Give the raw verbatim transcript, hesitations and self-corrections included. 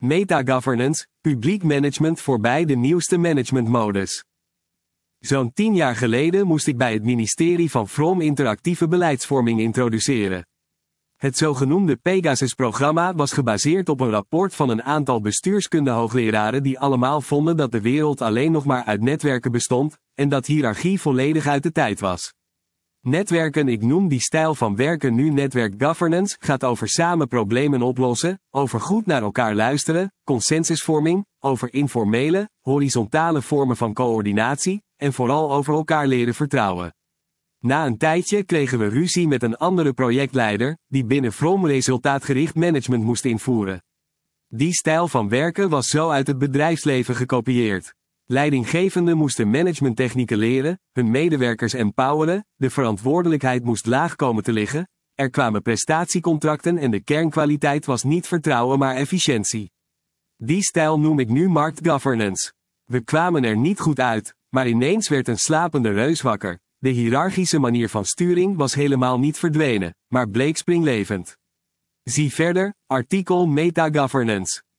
Metagovernance, publiek management voorbij de nieuwste managementmodus. Zo'n tien jaar geleden moest ik bij het ministerie van Vrom interactieve beleidsvorming introduceren. Het zogenoemde Pegasus-programma was gebaseerd op een rapport van een aantal bestuurskunde-hoogleraren die allemaal vonden dat de wereld alleen nog maar uit netwerken bestond, en dat hiërarchie volledig uit de tijd was. Netwerken, ik noem die stijl van werken nu netwerk governance, gaat over samen problemen oplossen, over goed naar elkaar luisteren, consensusvorming, over informele, horizontale vormen van coördinatie, en vooral over elkaar leren vertrouwen. Na een tijdje kregen we ruzie met een andere projectleider, die binnen Vrom resultaatgericht management moest invoeren. Die stijl van werken was zo uit het bedrijfsleven gekopieerd. Leidinggevenden moesten managementtechnieken leren, hun medewerkers empoweren, de verantwoordelijkheid moest laag komen te liggen, er kwamen prestatiecontracten en de kernkwaliteit was niet vertrouwen maar efficiëntie. Die stijl noem ik nu marktgovernance. We kwamen er niet goed uit, maar ineens werd een slapende reus wakker. De hiërarchische manier van sturing was helemaal niet verdwenen, maar bleek springlevend. Zie verder, artikel Metagovernance.